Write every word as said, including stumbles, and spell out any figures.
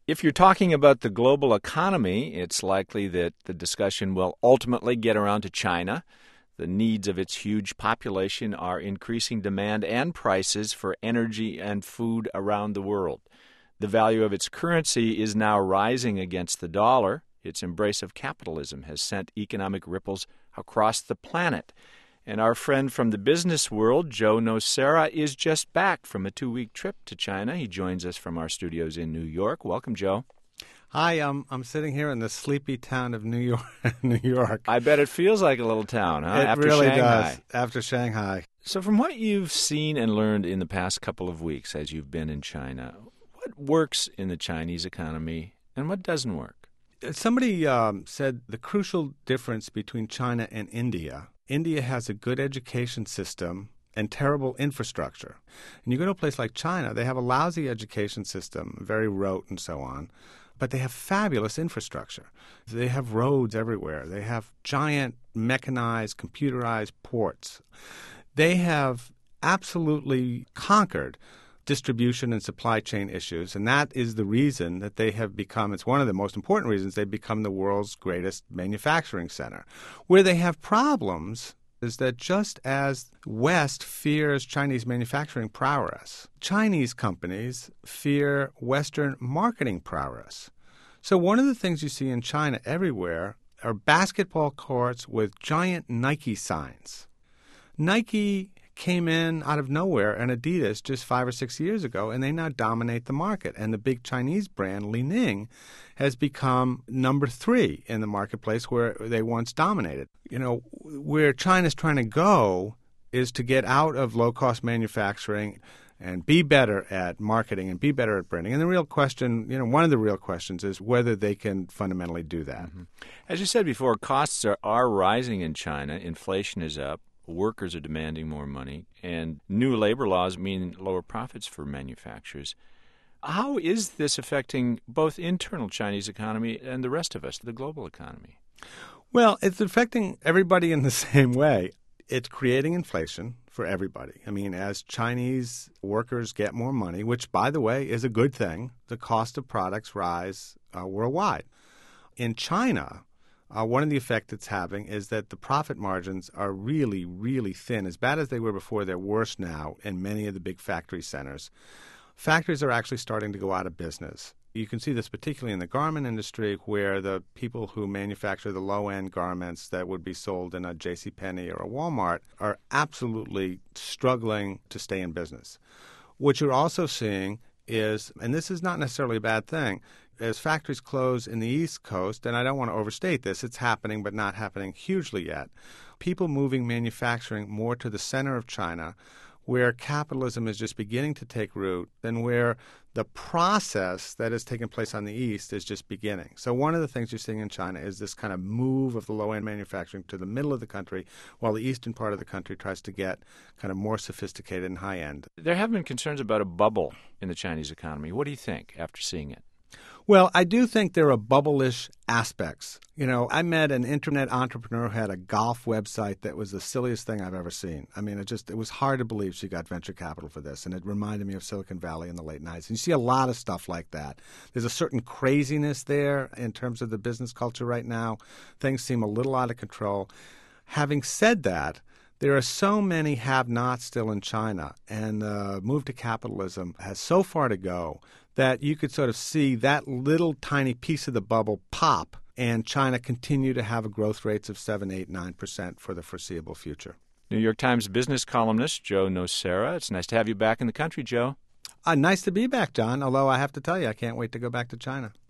If you're talking about the global economy, it's likely that the discussion will ultimately get around to China. The needs of its huge population are increasing demand and prices for energy and food around the world. The value of its currency is now rising against the dollar. Its embrace of capitalism has sent economic ripples across the planet. And our friend from the business world, Joe Nocera, is just back from a two-week trip to China. He joins us from our studios in New York. Welcome, Joe. Hi, um, I'm sitting here in the sleepy town of New York. New York. I bet it feels like a little town, huh? It After really Shanghai. does, after Shanghai. So from what you've seen and learned in the past couple of weeks as you've been in China, what works in the Chinese economy and what doesn't work? Somebody um, said the crucial difference between China and India. India has a good education system and terrible infrastructure. And you go to a place like China, they have a lousy education system, very rote and so on, but they have fabulous infrastructure. They have roads everywhere. They have giant mechanized, computerized ports. They have absolutely conquered distribution and supply chain issues, and that is the reason that they have become, it's one of the most important reasons they've become the world's greatest manufacturing center. Where they have problems is that just as West fears Chinese manufacturing prowess, Chinese companies fear Western marketing prowess. So one of the things you see in China everywhere are basketball courts with giant Nike signs. Nike came in out of nowhere and Adidas just five or six years ago, and they now dominate the market. And the big Chinese brand, Li Ning, has become number three in the marketplace where they once dominated. You know, where China's trying to go is to get out of low-cost manufacturing and be better at marketing and be better at branding. And the real question, you know, one of the real questions is whether they can fundamentally do that. Mm-hmm. As you said before, costs are, are rising in China. Inflation is up. Workers are demanding more money, and new labor laws mean lower profits for manufacturers. How is this affecting both internal Chinese economy and the rest of us, the global economy? Well, it's affecting everybody in the same way. It's creating inflation for everybody. I mean, as Chinese workers get more money, which, by the way, is a good thing, the cost of products rise uh, worldwide. In China, Uh, one of the effects it's having is that the profit margins are really, really thin. As bad as they were before, they're worse now in many of the big factory centers. Factories are actually starting to go out of business. You can see this particularly in the garment industry, where the people who manufacture the low-end garments that would be sold in a JCPenney or a Walmart are absolutely struggling to stay in business. What you're also seeing is, and this is not necessarily a bad thing, as factories close in the East Coast, and I don't want to overstate this, it's happening but not happening hugely yet, people moving manufacturing more to the center of China, where capitalism is just beginning to take root, and where the process that is taking place on the East is just beginning. So one of the things you're seeing in China is this kind of move of the low-end manufacturing to the middle of the country, while the eastern part of the country tries to get kind of more sophisticated and high-end. There have been concerns about a bubble in the Chinese economy. What do you think after seeing it? Well, I do think there are bubble-ish aspects. You know, I met an internet entrepreneur who had a golf website that was the silliest thing I've ever seen. I mean, it just, it was hard to believe she got venture capital for this, and it reminded me of Silicon Valley in the late nineties. And you see a lot of stuff like that. There's a certain craziness there in terms of the business culture right now. Things seem a little out of control. Having said that, there are so many have-nots still in China, and the move to capitalism has so far to go that you could sort of see that little tiny piece of the bubble pop and China continue to have growth rates of seven, eight, nine percent for the foreseeable future. New York Times business columnist Joe Nocera. It's nice to have you back in the country, Joe. Uh, nice to be back, John, although I have to tell you, I can't wait to go back to China.